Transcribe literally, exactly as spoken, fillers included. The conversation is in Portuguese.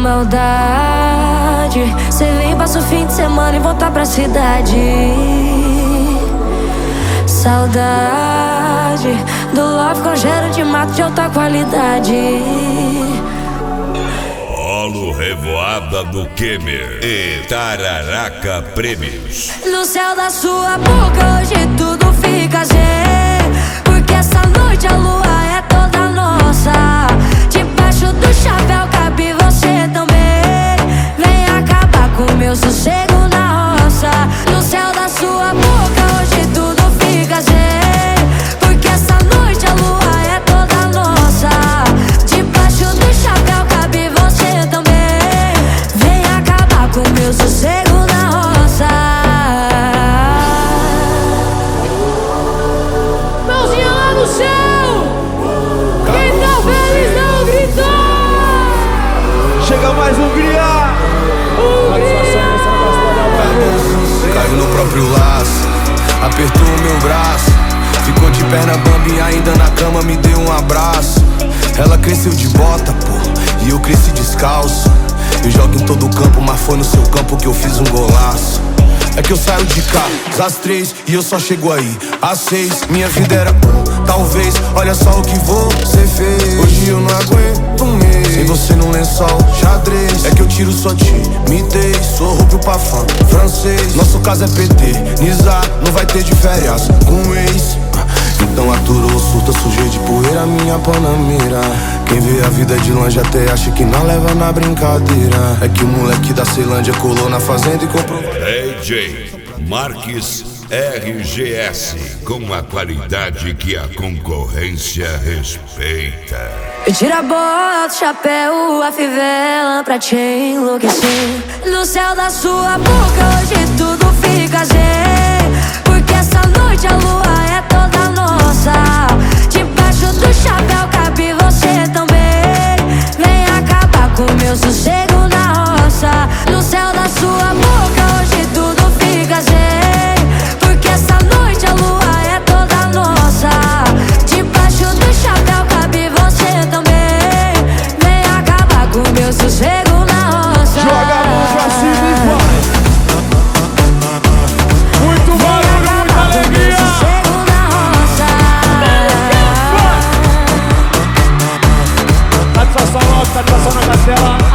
maldade. Cê vem, passa o fim de semana e volta pra cidade. Saudade do love com cheiro de mato de alta qualidade. Polo Revoada do Kemer e Tararaca Prêmios. No céu da sua boca hoje tudo fica zen, porque essa noite a lua é toda nossa. Debaixo do chapéu cabe você também. Vem acabar com meu sossego na roça. No céu da sua boca hoje tudo fica zen, porque essa noite a lua é toda nossa. Debaixo do chapéu cabe você também. Vem acabar com meu sossego na roça. Mãozinha lá no céu. Quem tá feliz não gritou. Chega mais um Hungria. Caiu no próprio laço, apertou o meu braço, ficou de perna bamba e ainda na cama me deu um abraço. Ela cresceu de bota, pô, e eu cresci descalço. Eu jogo em todo o campo, mas foi no seu campo que eu fiz um golaço. É que eu saio de casa às três e eu só chego aí às seis. Minha vida era um, talvez, olha só o que você fez. Hoje eu não aguento um mês sem você no lençol, xadrez. É que eu tiro sua timidez, sou rubro pra fã francês. Nosso caso é P T, Nizar, não vai ter de férias com ex. Então aturou, surta, sujei de poeira minha panamera. Quem vê a vida de longe até acha que não leva na brincadeira. É que o moleque da Ceilândia colou na fazenda e comprou D J Marques R G S, com a qualidade que a concorrência respeita. Eu tiro a bota, o chapéu, a fivela pra te enlouquecer. No céu da sua boca hoje tudo fica zen, porque essa noite a lua é toda nossa. Debaixo do chapéu cabe você também. Vem acabar com meu sossego na roça. No céu da sua boca hoje tudo fica zen, porque essa noite a lua é toda nossa. Debaixo do chapéu cabe você também. Vem acabar com meu sossego na roça. Joga a mão pra cima e vai. Muito barulho, muita alegria. Satisfação nossa, satisfação na castela.